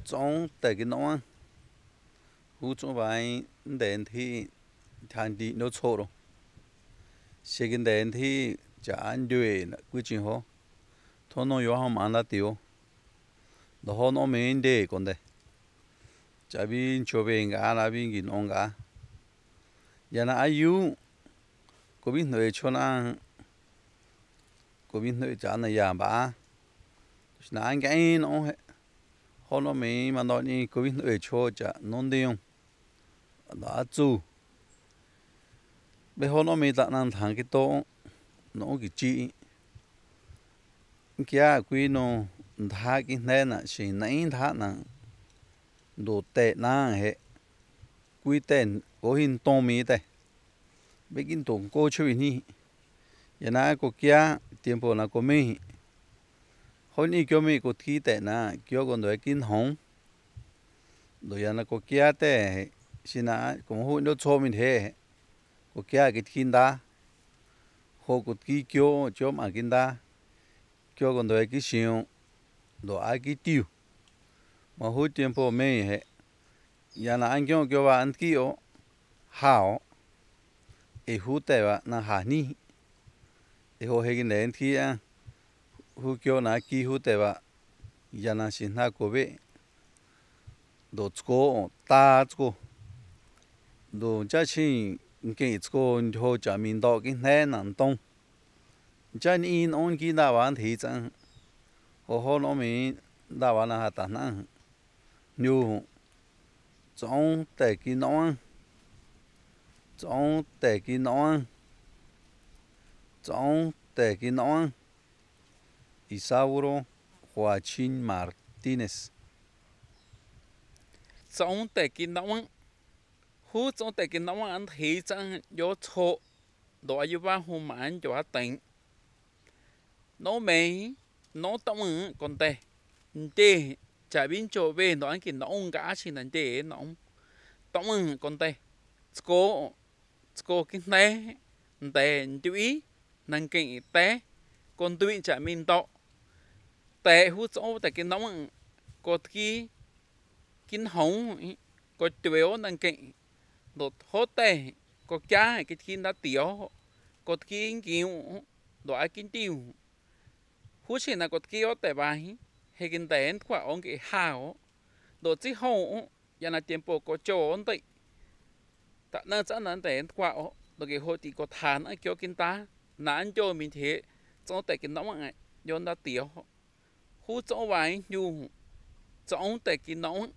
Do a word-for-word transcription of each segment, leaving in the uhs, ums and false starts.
trong tại cái nó hú trong vài đèn thì thành đi nó错rồi xe cái đèn thì chả anh đuổi quy trình ho thôi nó yếu không ăn là tiêu đó ho nó mình để con đấy chả biết cho bên cả là bên cái nó cả giờ là ayu có biết người cho nó có biết người chả là nhà bà là anh cái nó họ nó mình mà nói đi có biết người cho chả nó đi không đã chú bây họ nó mình đã làm thằng cái to nó cái chi kia quý nó thà cái này nè chỉ nãy thà nè đồ tệ na hệ quý tên có hình to mi đây bây cái đồ cô chơi ni giờ na có kia tiempo na có mi hồi ní kêu mi có thi tệ na kêu con đôi kinh hồng rồi giờ na có kia tệ xin na cũng hồi nó cho mình thế có kia cái kinh đa hồ có kia kêu cho mà kinh đa kêu con đôi cái xiong đồ ai cái tiêu mà hồi tiempo mi hệ giờ na anh kêu kêu vào anh kêu hảo ấy hú tệ vào na hà ni ấy hồ hay cái này thì à hú kêu na kí hú tệ vào giờ na xin na có về đồ chỗ ta chỗ đồ giá trị cái chỗ hồ chả mình đọc cái này nằm đông giá in on cái đào ăn thì chẳng hồ hồ nó mình đào ăn là hạt nặng nhiều trong tại cái nó trong tại cái nó trong tại cái nó Isauro Joaquín Martínez trong tại cái nông hú trong tại cái nông ăn thì chẳng có chỗ đồ như ba hôm mà anh cho tỉnh nó mấy nó tông còn tệ tệ chả biết chỗ về nó anh cái nông cả chỉ là tệ nó tông còn tệ cô cô cái này tệ chú ý năng cái té còn tụi chả mình to tệ hú chỗ tại cái nông có cái kinh hồng có tiêu năng cái đồ hốt tệ có cá cái kinh đã tiểu có cái kiểu đồ ai kinh tiêu hú chỉ là có cái ở tại bài hay kinh tế qua ông cái hào đồ chỉ hậu giờ là tiempo có chỗ ổn định tại nơi chẳng là tế qua đồ cái hồi thì có thán ở kiểu kinh ta nán cho mình thế trong tại cái nóng này do đã tiểu hú chỗ bài nhu trong tại cái nóng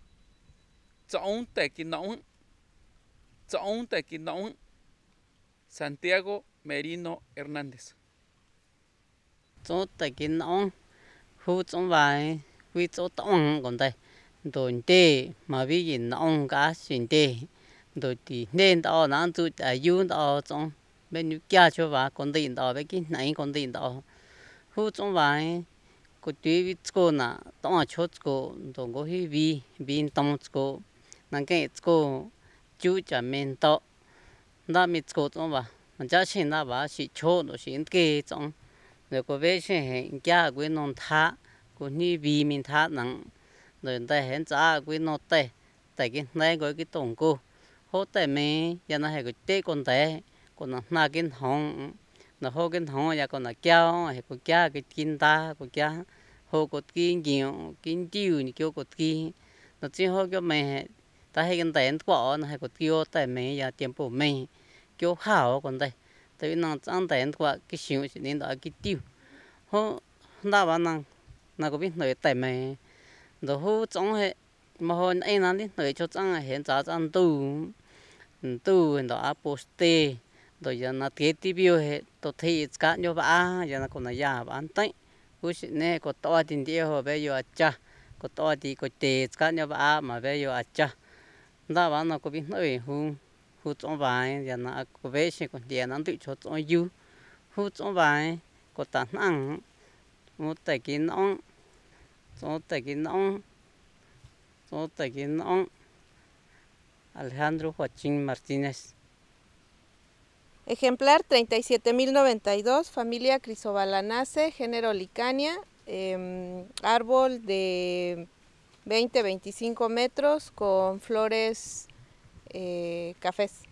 trong tại cái nóng trong tại cái nóng Santiago Merino Hernández chỗ tại cái nón hú trong vài quy chỗ tông còn đây đồn tê mà vì gì nón cá xuyên tê đồn thì nên đó nó tụi tại yun đó trong bên nước kia cho vào còn đây đó bên cái này còn đây đó hú trong vài có tuy chỗ na tông ở chỗ chỗ đồn có hi vi vi tông chỗ năng cái chỗ chú chả men to đó mi chỗ trong vào mình chắc chắn là bảo chỉ chỗ nó chỉ cái trong rồi có vẻ sẽ hiện ra cái nón thả có như vì mình thả nặng rồi ta hiện ra cái nón tê tại cái này có cái tổng cô hỗ trợ mình giờ nó hay cái tê con tê còn nó na cái hồng nó hô cái hồng giờ còn là kéo hay có kéo cái kinh ta có kéo hô có kinh nhiều kinh tiêu như kiểu có kinh nó chỉ hô cái mẹ ta hay cái tê quả nó hay có tiêu tại mẹ giờ tiệm bổ mẹ kiểu hảo còn đây tại vì nó chẳng tệ qua cái xíu chỉ nên đó cái tiêu họ đã bảo năng nó có biết nói tại mày rồi họ trong hệ mà họ anh nói đi nói cho chẳng hiện giá chẳng tu tu đó poste rồi giờ nó tiết tiêu hệ tôi thấy cả nhau ba giờ nó còn là già bán tây cú sĩ này có to tiền tiêu họ bây giờ cha có to thì có tệ cả nhau ba mà bây giờ cha đã bảo nó có biết nói hú hú trong vài giờ nó có vẻ sẽ còn tiền nó tự cho trong du hú trong vài có tán ăn một tại cái nón một tại cái nón một tại cái nón Alejandro Joaquín Martínez. Ejemplar treinta y siete mil noventa y dos, familia Chrysobalanaceae, género Licania, eh, árbol de veinte, veinticinco metros con flores eh, cafés.